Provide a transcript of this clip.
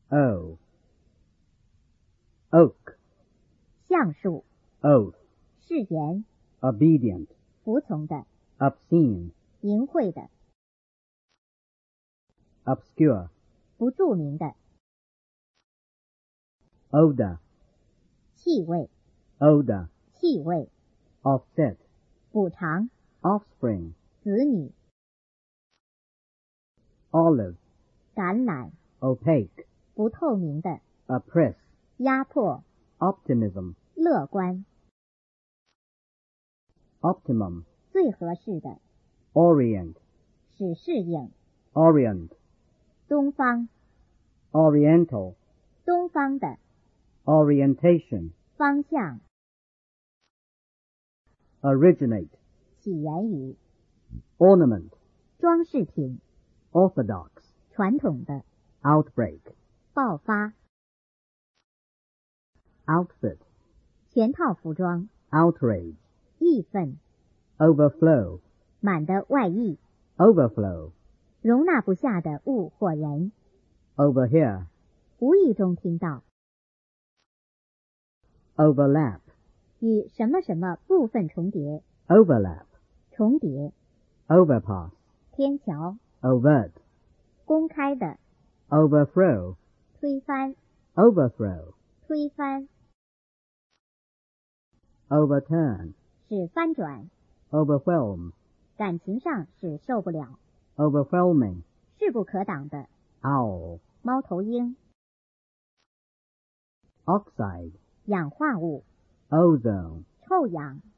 O. Oak. 橡树 Oath. 誓言 Obedient. 服从的 Obscene. 淫秽的 Obscure. 不著名的 Odor. 气味 Odor. 气味 Offset. 补偿 Offspring. 子女 Olive. 橄榄 Opaque. 不透明的 Oppress. 压迫 Optimism. 乐观 Optimum. 最合适的 Orient. 使适应 Orient. 东方 Oriental. 东方的 Orientation. 方向 Originate. 起源于 Ornament. 装饰品 Orthodox. 传统的 Outbreak. 爆发 Outfit. 全套服装 Outrage. 义愤 Overflow. 满的外溢 Overflow. 容纳不下的物或人 Overhear. 无意中听到 Overlap. 与什么什么部分重叠 Overlap. 重叠 Overpass. 天桥 Overt. 公开的 Overthrow. 推翻 Overthrow. 推翻 Overturn. 使翻转 Overwhelm. 感情上使受不了 Overwhelming. 势不可挡的 Owl. 猫头鹰 Oxide. 氧化物 Ozone. 臭氧